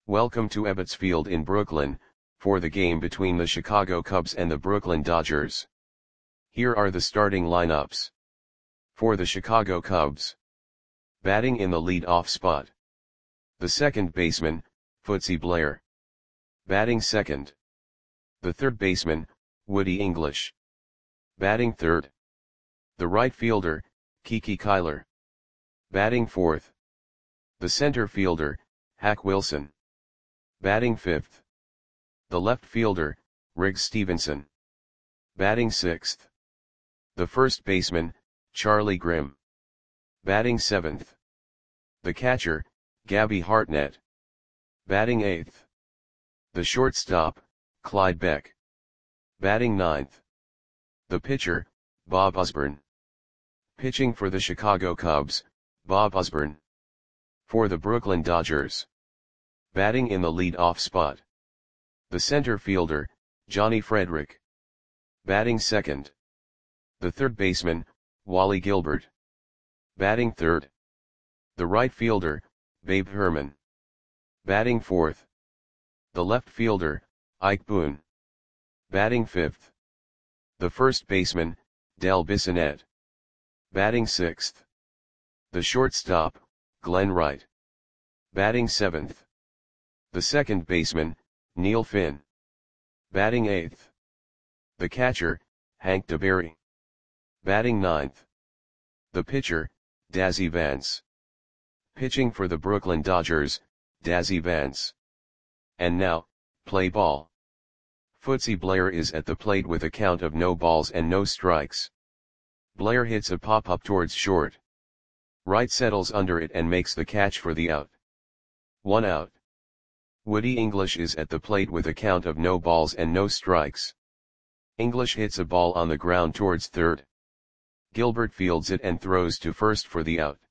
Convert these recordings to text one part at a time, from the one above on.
Welcome to Ebbets Field in Brooklyn, for the game between the Chicago Cubs and the Brooklyn Dodgers. Here are the starting lineups. For the Chicago Cubs. Batting in the lead-off spot. The second baseman, Footsy Blair. Batting second. The third baseman, Woody English. Batting third. The right fielder, Kiki Kyler. Batting fourth. The center fielder, Hack Wilson. Batting fifth. The left fielder, Riggs Stephenson. Batting sixth. The first baseman, Charlie Grimm. Batting seventh. The catcher, Gabby Hartnett. Batting eighth. The shortstop, Clyde Beck. Batting ninth. The pitcher, Bob Osborne. Pitching for the Chicago Cubs, Bob Osborne. For the Brooklyn Dodgers. Batting in the lead-off spot. The center fielder, Johnny Frederick. Batting second. The third baseman, Wally Gilbert. Batting third. The right fielder, Babe Herman. Batting fourth. The left fielder, Ike Boone. Batting fifth. The first baseman, Del Bissonette. Batting sixth. The shortstop, Glenn Wright. Batting seventh. The second baseman, Neil Finn. Batting eighth. The catcher, Hank DeBerry. Batting ninth. The pitcher, Dazzy Vance. Pitching for the Brooklyn Dodgers, Dazzy Vance. And now, play ball. Footsy Blair is at the plate with a count of no balls and no strikes. Blair hits a pop-up towards short. Wright settles under it and makes the catch for the out. 1 out. Woody English is at the plate with a count of no balls and no strikes. English hits a ball on the ground towards third. Gilbert fields it and throws to first for the out.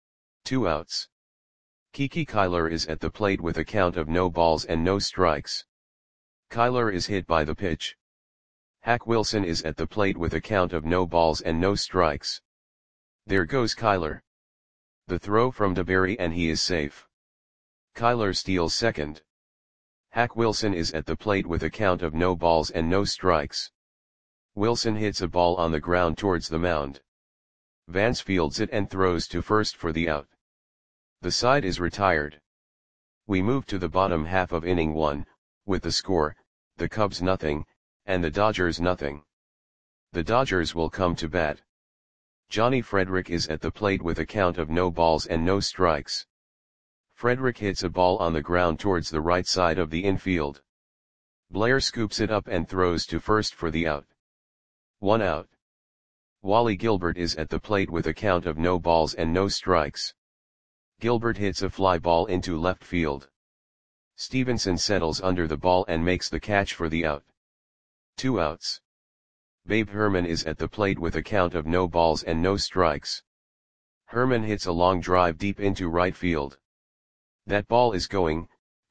2 outs. Kiki Kyler is at the plate with a count of no balls and no strikes. Kyler is hit by the pitch. Hack Wilson is at the plate with a count of no balls and no strikes. There goes Kyler. The throw from DeBerry and he is safe. Kyler steals second. Hack Wilson is at the plate with a count of no balls and no strikes. Wilson hits a ball on the ground towards the mound. Vance fields it and throws to first for the out. The side is retired. We move to the bottom half of inning 1, with the score, the Cubs nothing, and the Dodgers nothing. The Dodgers will come to bat. Johnny Frederick is at the plate with a count of no balls and no strikes. Frederick hits a ball on the ground towards the right side of the infield. Blair scoops it up and throws to first for the out. 1 out. Wally Gilbert is at the plate with a count of no balls and no strikes. Gilbert hits a fly ball into left field. Stephenson settles under the ball and makes the catch for the out. 2 outs. Babe Herman is at the plate with a count of no balls and no strikes. Herman hits a long drive deep into right field. That ball is gone.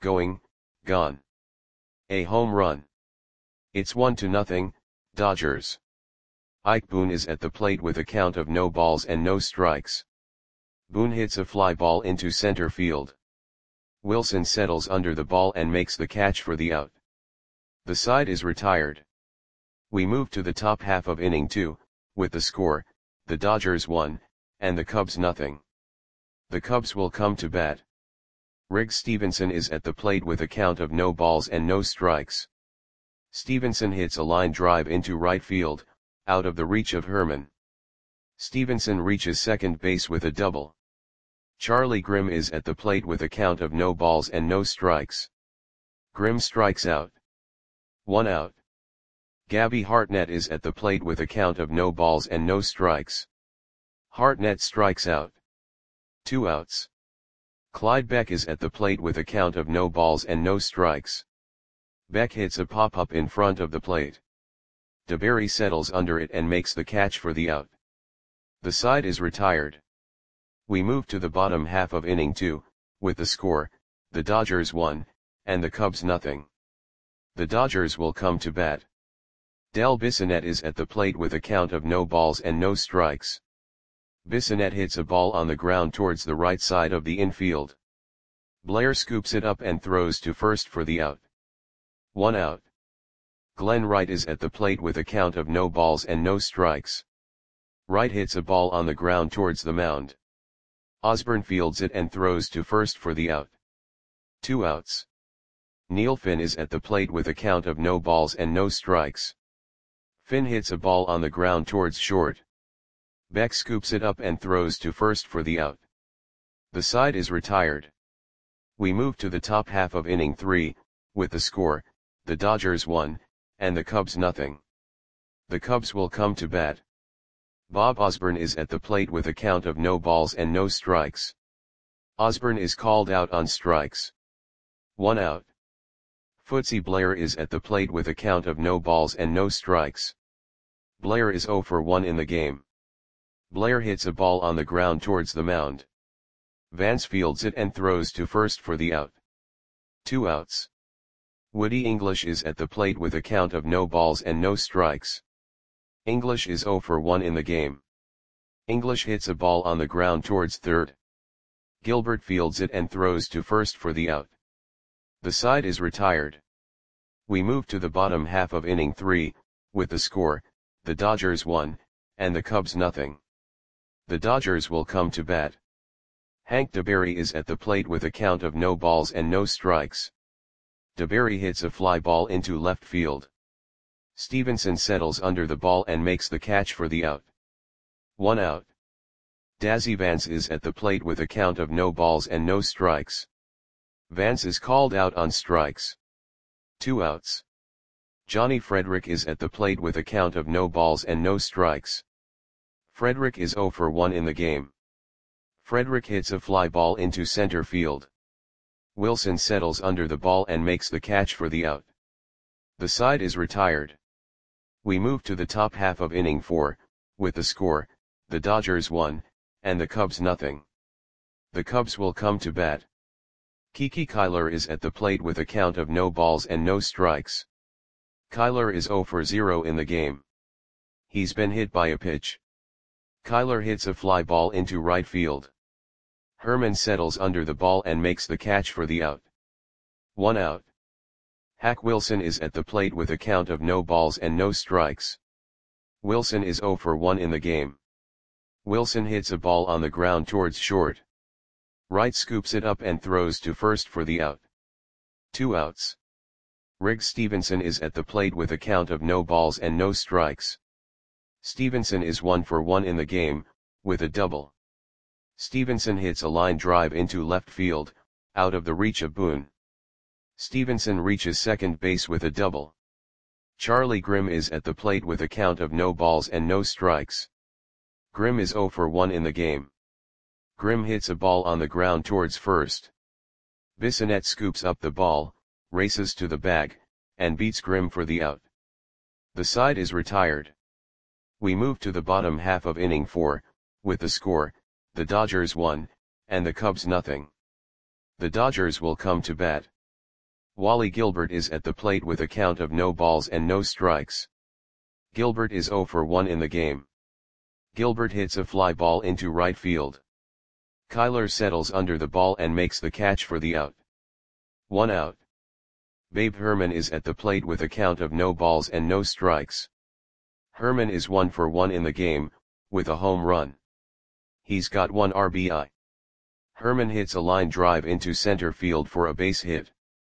A home run. It's 1-0, Dodgers. Ike Boone is at the plate with a count of no balls and no strikes. Boone hits a fly ball into center field. Wilson settles under the ball and makes the catch for the out. The side is retired. We move to the top half of inning 2, with the score, the Dodgers 1, and the Cubs nothing. The Cubs will come to bat. Riggs Stephenson is at the plate with a count of no balls and no strikes. Stephenson hits a line drive into right field, out of the reach of Herman. Stephenson reaches second base with a double. Charlie Grimm is at the plate with a count of no balls and no strikes. Grimm strikes out. 1 out. Gabby Hartnett is at the plate with a count of no balls and no strikes. Hartnett strikes out. 2 outs. Clyde Beck is at the plate with a count of no balls and no strikes. Beck hits a pop-up in front of the plate. DeBerry settles under it and makes the catch for the out. The side is retired. We move to the bottom half of inning 2, with the score, the Dodgers 1, and the Cubs nothing. The Dodgers will come to bat. Del Bissonette is at the plate with a count of no balls and no strikes. Bissonette hits a ball on the ground towards the right side of the infield. Blair scoops it up and throws to first for the out. 1 out. Glenn Wright is at the plate with a count of no balls and no strikes. Wright hits a ball on the ground towards the mound. Osborne fields it and throws to first for the out. 2 outs. Neil Finn is at the plate with a count of no balls and no strikes. Finn hits a ball on the ground towards short. Beck scoops it up and throws to first for the out. The side is retired. We move to the top half of inning 3, with the score, the Dodgers 1, and the Cubs nothing. The Cubs will come to bat. Bob Osborne is at the plate with a count of no balls and no strikes. Osborne is called out on strikes. 1 out. Footsy Blair is at the plate with a count of no balls and no strikes. Blair is 0 for 1 in the game. Blair hits a ball on the ground towards the mound. Vance fields it and throws to first for the out. 2 outs. Woody English is at the plate with a count of no balls and no strikes. English is 0 for 1 in the game. English hits a ball on the ground towards third. Gilbert fields it and throws to first for the out. The side is retired. We move to the bottom half of inning 3, with the score, the Dodgers 1, and the Cubs nothing. The Dodgers will come to bat. Hank DeBerry is at the plate with a count of no balls and no strikes. DeBerry hits a fly ball into left field. Stevenson settles under the ball and makes the catch for the out. 1 out. Dazzy Vance is at the plate with a count of no balls and no strikes. Vance is called out on strikes. 2 outs. Johnny Frederick is at the plate with a count of no balls and no strikes. Frederick is 0 for 1 in the game. Frederick hits a fly ball into center field. Wilson settles under the ball and makes the catch for the out. The side is retired. We move to the top half of inning 4, with the score, the Dodgers 1, and the Cubs nothing. The Cubs will come to bat. Kiki Kyler is at the plate with a count of no balls and no strikes. Kyler is 0 for 0 in the game. He's been hit by a pitch. Kyler hits a fly ball into right field. Herman settles under the ball and makes the catch for the out. 1 out. Hack Wilson is at the plate with a count of no balls and no strikes. Wilson is 0 for 1 in the game. Wilson hits a ball on the ground towards short. Wright scoops it up and throws to first for the out. 2 outs. Riggs Stevenson is at the plate with a count of no balls and no strikes. Stevenson is 1 for 1 in the game, with a double. Stevenson hits a line drive into left field, out of the reach of Boone. Stevenson reaches second base with a double. Charlie Grimm is at the plate with a count of no balls and no strikes. Grimm is 0 for 1 in the game. Grimm hits a ball on the ground towards first. Bissonette scoops up the ball, races to the bag, and beats Grimm for the out. The side is retired. We move to the bottom half of inning 4, with the score, the Dodgers 1, and the Cubs nothing. The Dodgers will come to bat. Wally Gilbert is at the plate with a count of no balls and no strikes. Gilbert is 0 for 1 in the game. Gilbert hits a fly ball into right field. Kyler settles under the ball and makes the catch for the out. 1 out. Babe Herman is at the plate with a count of no balls and no strikes. Herman is 1 for 1 in the game, with a home run. He's got 1 RBI. Herman hits a line drive into center field for a base hit.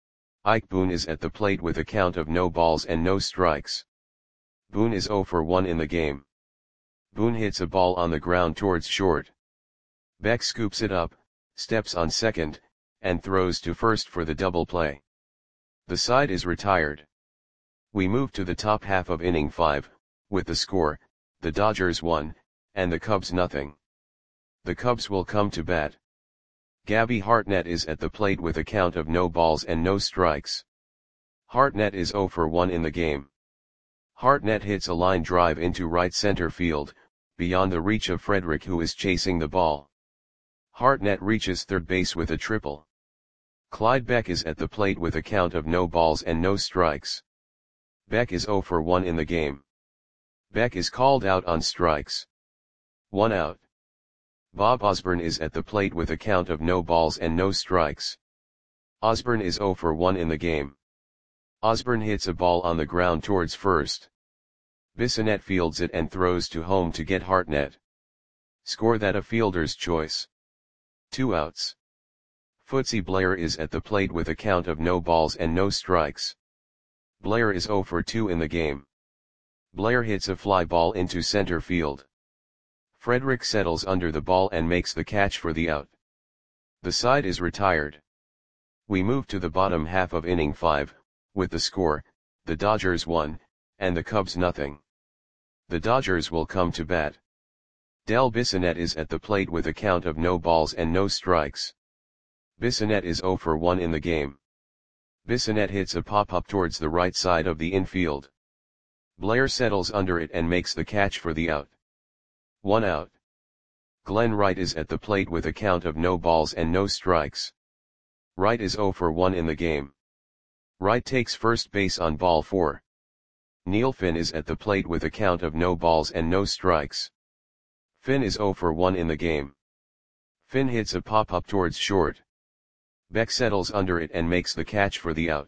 Ike Boone is at the plate with a count of no balls and no strikes. Boone is 0 for 1 in the game. Boone hits a ball on the ground towards short. Beck scoops it up, steps on second, and throws to first for the double play. The side is retired. We move to the top half of inning 5, with the score, the Dodgers 1, and the Cubs nothing. The Cubs will come to bat. Gabby Hartnett is at the plate with a count of no balls and no strikes. Hartnett is 0 for 1 in the game. Hartnett hits a line drive into right center field, beyond the reach of Frederick, who is chasing the ball. Hartnett reaches third base with a triple. Clyde Beck is at the plate with a count of no balls and no strikes. Beck is 0 for 1 in the game. Beck is called out on strikes. 1 out. Bob Osborne is at the plate with a count of no balls and no strikes. Osborne is 0 for 1 in the game. Osborne hits a ball on the ground towards first. Bissonette fields it and throws to home to get Hartnett. Score that a fielder's choice. 2 outs. Footsie Blair is at the plate with a count of no balls and no strikes. Blair is 0 for 2 in the game. Blair hits a fly ball into center field. Frederick settles under the ball and makes the catch for the out. The side is retired. We move to the bottom half of inning 5, with the score, the Dodgers 1, and the Cubs nothing. The Dodgers will come to bat. Del Bissonette is at the plate with a count of no balls and no strikes. Bissonette is 0 for 1 in the game. Bissonette hits a pop-up towards the right side of the infield. Blair settles under it and makes the catch for the out. 1 out. Glenn Wright is at the plate with a count of no balls and no strikes. Wright is 0 for 1 in the game. Wright takes first base on ball 4. Neil Finn is at the plate with a count of no balls and no strikes. Finn is 0 for 1 in the game. Finn hits a pop-up towards short. Beck settles under it and makes the catch for the out.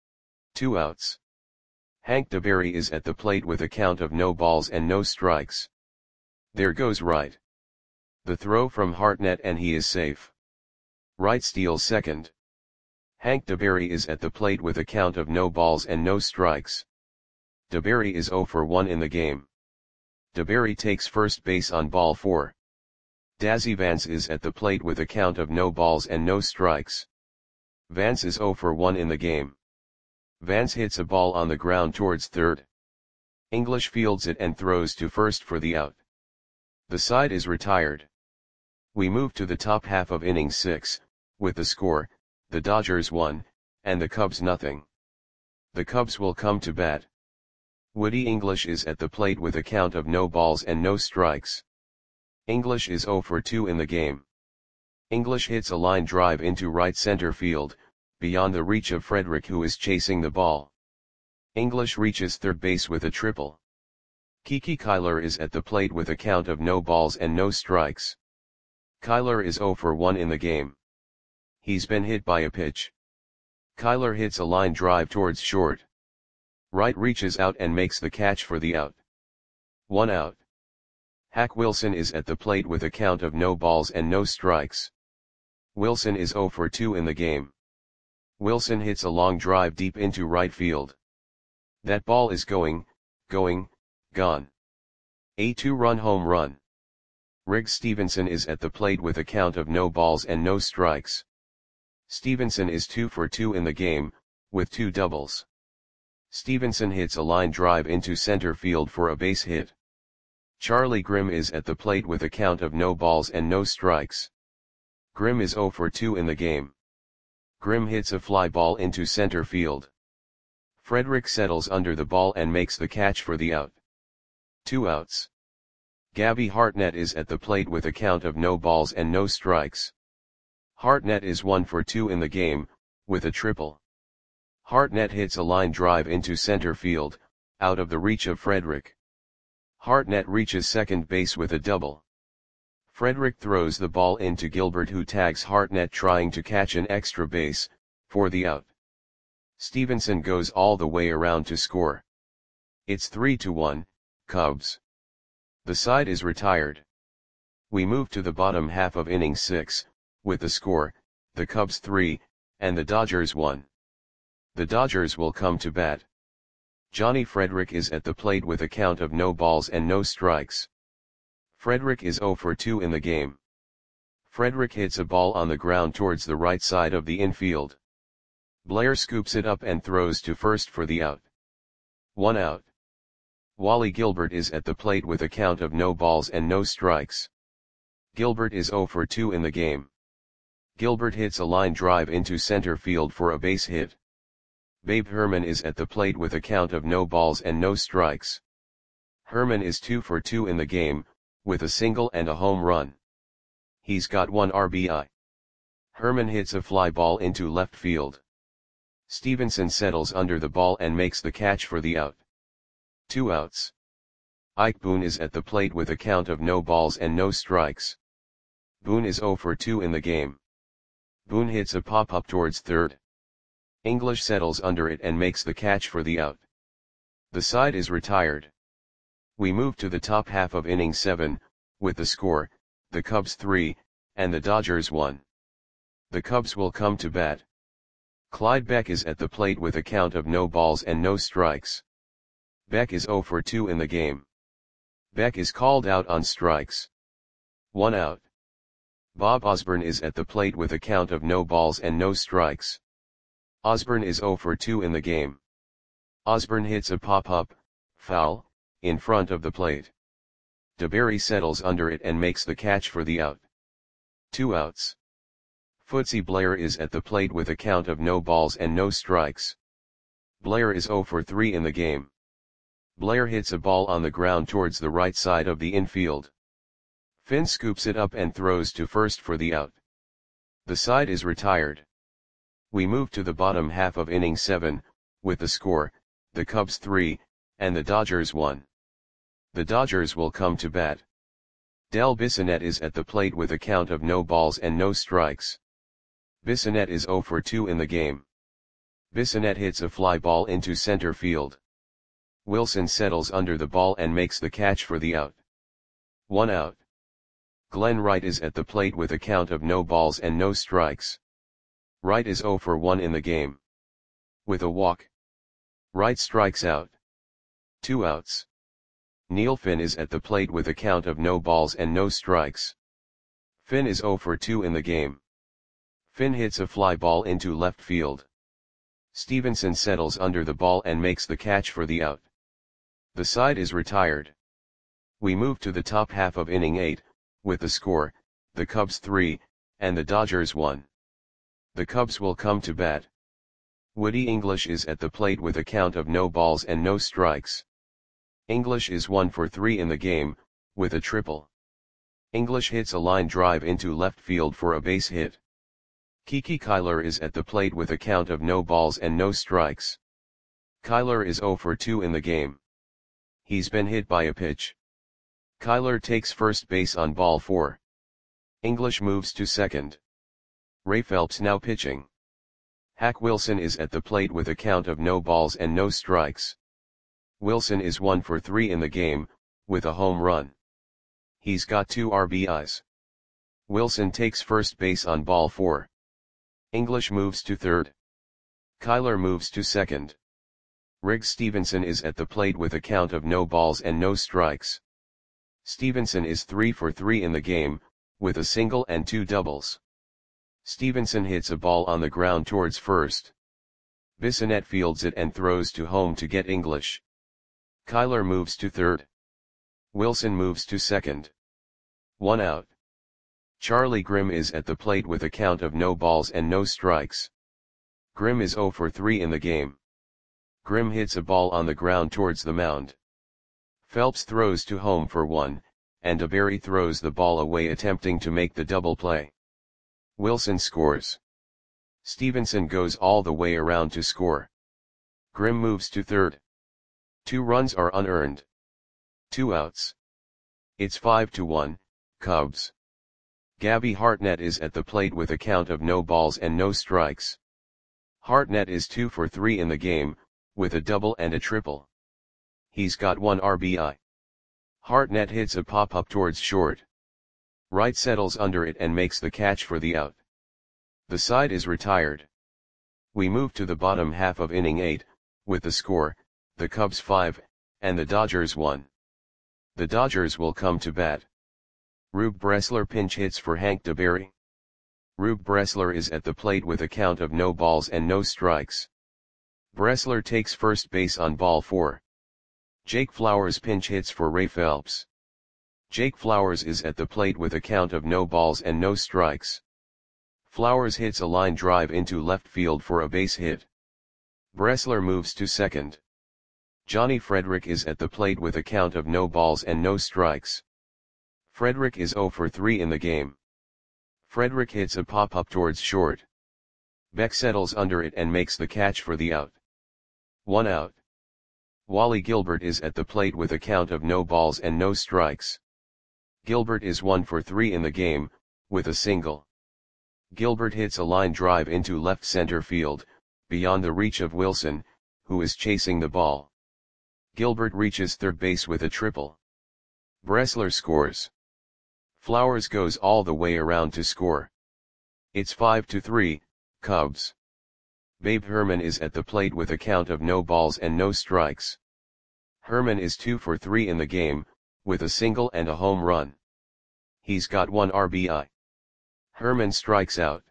2 outs. Hank DeBerry is at the plate with a count of no balls and no strikes. There goes Wright. The throw from Hartnett and he is safe. Wright steals second. Hank DeBerry is at the plate with a count of no balls and no strikes. DeBerry is 0 for 1 in the game. DeBerry takes first base on ball 4. Dazzy Vance is at the plate with a count of no balls and no strikes. Vance is 0 for 1 in the game. Vance hits a ball on the ground towards third. English fields it and throws to first for the out. The side is retired. We move to the top half of inning 6, with the score, the Dodgers 1, and the Cubs nothing. The Cubs will come to bat. Woody English is at the plate with a count of no balls and no strikes. English is 0 for 2 in the game. English hits a line drive into right center field, beyond the reach of Frederick who is chasing the ball. English reaches third base with a triple. Kiki Kyler is at the plate with a count of no balls and no strikes. Kyler is 0 for 1 in the game. He's been hit by a pitch. Kyler hits a line drive towards short. Wright reaches out and makes the catch for the out. 1 out. Hack Wilson is at the plate with a count of no balls and no strikes. Wilson is 0 for 2 in the game. Wilson hits a long drive deep into right field. That ball is gone. A 2-run home run. Riggs Stevenson is at the plate with a count of no balls and no strikes. Stevenson is 2 for 2 in the game, with 2 doubles. Stevenson hits a line drive into center field for a base hit. Charlie Grimm is at the plate with a count of no balls and no strikes. Grimm is 0 for 2 in the game. Grimm hits a fly ball into center field. Frederick settles under the ball and makes the catch for the out. 2 outs. Gabby Hartnett is at the plate with a count of no balls and no strikes. Hartnett is 1 for 2 in the game, with a triple. Hartnett hits a line drive into center field, out of the reach of Frederick. Hartnett reaches second base with a double. Frederick throws the ball into Gilbert who tags Hartnett trying to catch an extra base, for the out. Stevenson goes all the way around to score. It's 3-1, Cubs. The side is retired. We move to the bottom half of inning 6, with the score, the Cubs 3, and the Dodgers 1. The Dodgers will come to bat. Johnny Frederick is at the plate with a count of no balls and no strikes. Frederick is 0 for 2 in the game. Frederick hits a ball on the ground towards the right side of the infield. Blair scoops it up and throws to first for the out. 1 out. Wally Gilbert is at the plate with a count of no balls and no strikes. Gilbert is 0 for 2 in the game. Gilbert hits a line drive into center field for a base hit. Babe Herman is at the plate with a count of no balls and no strikes. Herman is 2 for 2 in the game, with a single and a home run. He's got 1 RBI. Herman hits a fly ball into left field. Stevenson settles under the ball and makes the catch for the out. 2 outs. Ike Boone is at the plate with a count of no balls and no strikes. Boone is 0 for 2 in the game. Boone hits a pop-up towards third. English settles under it and makes the catch for the out. The side is retired. We move to the top half of inning 7, with the score, the Cubs 3, and the Dodgers 1. The Cubs will come to bat. Clyde Beck is at the plate with a count of no balls and no strikes. Beck is 0 for 2 in the game. Beck is called out on strikes. 1 out. Bob Osborne is at the plate with a count of no balls and no strikes. Osborne is 0 for 2 in the game. Osborne hits a pop-up, foul, in front of the plate. DeBerry settles under it and makes the catch for the out. 2 outs. Footsie Blair is at the plate with a count of no balls and no strikes. Blair is 0 for 3 in the game. Blair hits a ball on the ground towards the right side of the infield. Finn scoops it up and throws to first for the out. The side is retired. We move to the bottom half of inning 7, with the score, the Cubs 3, and the Dodgers 1. The Dodgers will come to bat. Del Bissonette is at the plate with a count of no balls and no strikes. Bissonette is 0 for 2 in the game. Bissonette hits a fly ball into center field. Wilson settles under the ball and makes the catch for the out. 1 out. Glenn Wright is at the plate with a count of no balls and no strikes. Wright is 0 for 1 in the game. With a walk, Wright strikes out. 2 outs. Neil Finn is at the plate with a count of no balls and no strikes. Finn is 0 for 2 in the game. Finn hits a fly ball into left field. Stevenson settles under the ball and makes the catch for the out. The side is retired. We move to the top half of inning 8, with the score, the Cubs 3, and the Dodgers 1. The Cubs will come to bat. Woody English is at the plate with a count of no balls and no strikes. English is 1 for 3 in the game, with a triple. English hits a line drive into left field for a base hit. Kiki Kyler is at the plate with a count of no balls and no strikes. Kyler is 0 for 2 in the game. He's been hit by a pitch. Kyler takes first base on ball 4. English moves to second. Ray Phelps now pitching. Hack Wilson is at the plate with a count of no balls and no strikes. Wilson is 1 for 3 in the game, with a home run. He's got 2 RBIs. Wilson takes first base on ball 4. English moves to third. Kyler moves to second. Riggs Stevenson is at the plate with a count of no balls and no strikes. Stevenson is 3 for 3 in the game, with a single and 2 doubles. Stevenson hits a ball on the ground towards first. Bissonette fields it and throws to home to get English. Kyler moves to third. Wilson moves to second. 1 out. Charlie Grimm is at the plate with a count of no balls and no strikes. Grimm is 0 for 3 in the game. Grimm hits a ball on the ground towards the mound. Phelps throws to home for 1, and DeBerry throws the ball away attempting to make the double play. Wilson scores. Stevenson goes all the way around to score. Grimm moves to third. 2 runs are unearned. 2 outs. It's 5-1, Cubs. Gabby Hartnett is at the plate with a count of no balls and no strikes. Hartnett is 2 for 3 in the game, with a double and a triple. He's got 1 RBI. Hartnett hits a pop-up towards short. Wright settles under it and makes the catch for the out. The side is retired. We move to the bottom half of inning 8, with the score, the Cubs 5, and the Dodgers 1. The Dodgers will come to bat. Rube Bressler pinch hits for Hank DeBerry. Rube Bressler is at the plate with a count of no balls and no strikes. Bressler takes first base on ball 4. Jake Flowers pinch hits for Ray Phelps. Jake Flowers is at the plate with a count of no balls and no strikes. Flowers hits a line drive into left field for a base hit. Bressler moves to second. Johnny Frederick is at the plate with a count of no balls and no strikes. Frederick is 0 for 3 in the game. Frederick hits a pop-up towards short. Beck settles under it and makes the catch for the out. 1 out. Wally Gilbert is at the plate with a count of no balls and no strikes. Gilbert is 1 for 3 in the game, with a single. Gilbert hits a line drive into left center field, beyond the reach of Wilson, who is chasing the ball. Gilbert reaches third base with a triple. Bressler scores. Flowers goes all the way around to score. It's 5-3, Cubs. Babe Herman is at the plate with a count of no balls and no strikes. Herman is 2 for 3 in the game, with a single and a home run. He's got 1 RBI. Herman strikes out.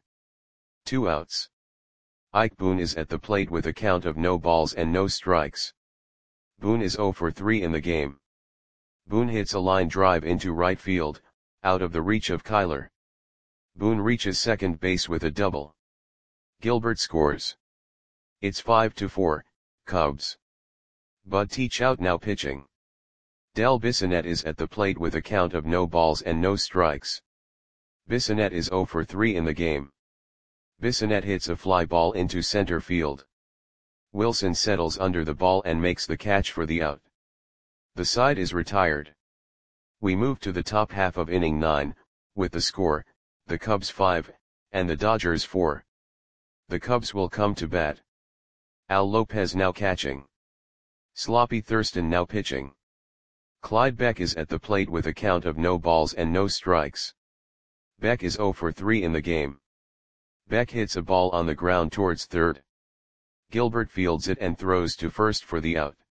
2 outs. Ike Boone is at the plate with a count of no balls and no strikes. Boone is 0 for 3 in the game. Boone hits a line drive into right field, out of the reach of Kyler. Boone reaches second base with a double. Gilbert scores. It's 5-4, Cubs. Bud Teachout now pitching. Del Bissonette is at the plate with a count of no balls and no strikes. Bissonette is 0 for 3 in the game. Bissonette hits a fly ball into center field. Wilson settles under the ball and makes the catch for the out. The side is retired. We move to the top half of inning 9, with the score, the Cubs 5, and the Dodgers 4. The Cubs will come to bat. Al Lopez now catching. Sloppy Thurston now pitching. Clyde Beck is at the plate with a count of no balls and no strikes. Beck is 0 for 3 in the game. Beck hits a ball on the ground towards third. Gilbert fields it and throws to first for the out.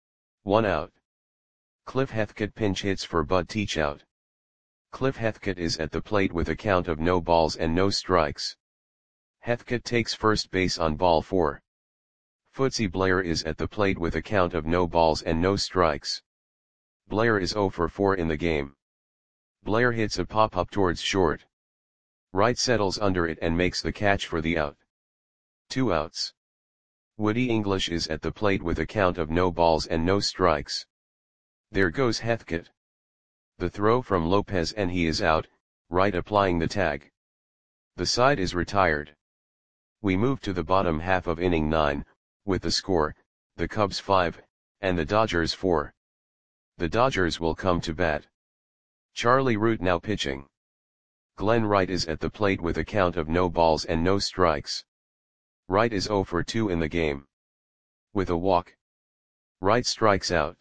1 out. Cliff Heathcote pinch hits for Bud Teachout. Cliff Heathcote is at the plate with a count of no balls and no strikes. Heathcote takes first base on ball 4. Footsie Blair is at the plate with a count of no balls and no strikes. Blair is 0 for 4 in the game. Blair hits a pop-up towards short. Wright settles under it and makes the catch for the out. 2 outs. Woody English is at the plate with a count of no balls and no strikes. There goes Heathcote. The throw from Lopez and he is out, Wright applying the tag. The side is retired. We move to the bottom half of inning 9, with the score, the Cubs 5, and the Dodgers 4. The Dodgers will come to bat. Charlie Root now pitching. Glenn Wright is at the plate with a count of no balls and no strikes. Wright is 0 for 2 in the game. With a walk. Wright strikes out.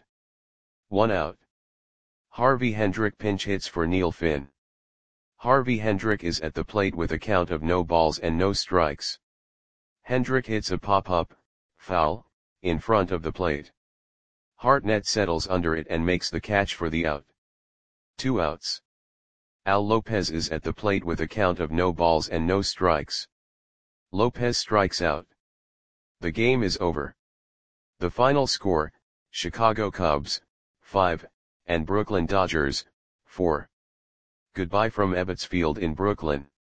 1 out. Harvey Hendrick pinch hits for Neil Finn. Harvey Hendrick is at the plate with a count of no balls and no strikes. Hendrick hits a pop-up, foul, in front of the plate. Hartnett settles under it and makes the catch for the out. 2 outs. Al Lopez is at the plate with a count of no balls and no strikes. Lopez strikes out. The game is over. The final score, Chicago Cubs, 5, and Brooklyn Dodgers, 4. Goodbye from Ebbets Field in Brooklyn.